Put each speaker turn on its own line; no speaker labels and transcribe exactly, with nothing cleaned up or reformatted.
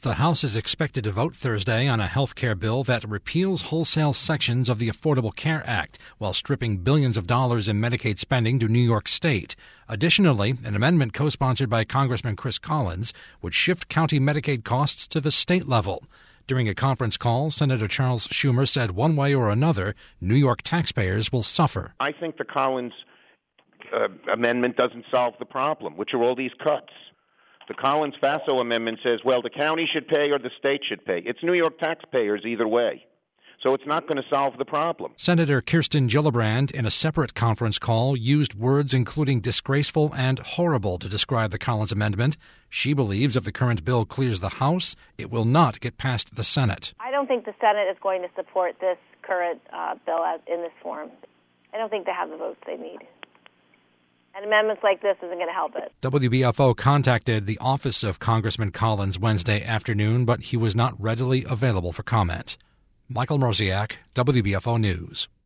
The House is expected to vote Thursday on a health care bill that repeals wholesale sections of the Affordable Care Act while stripping billions of dollars in Medicaid spending to New York State. Additionally, an amendment co-sponsored by Congressman Chris Collins would shift county Medicaid costs to the state level. During a conference call, Senator Charles Schumer said one way or another, New York taxpayers will suffer.
I think the Collins uh, amendment doesn't solve the problem, which are all these cuts. The Collins-Faso amendment says, well, the county should pay or the state should pay. It's New York taxpayers either way. So it's not going to solve the problem.
Senator Kirsten Gillibrand, in a separate conference call, used words including disgraceful and horrible to describe the Collins amendment. She believes if the current bill clears the House, it will not get past the Senate.
I don't think the Senate is going to support this current uh, bill as, in this form. I don't think they have the votes they need. And amendments like this isn't going to help it.
W B F O contacted the office of Congressman Collins Wednesday afternoon, but he was not readily available for comment. Michael Mroziak, W B F O News.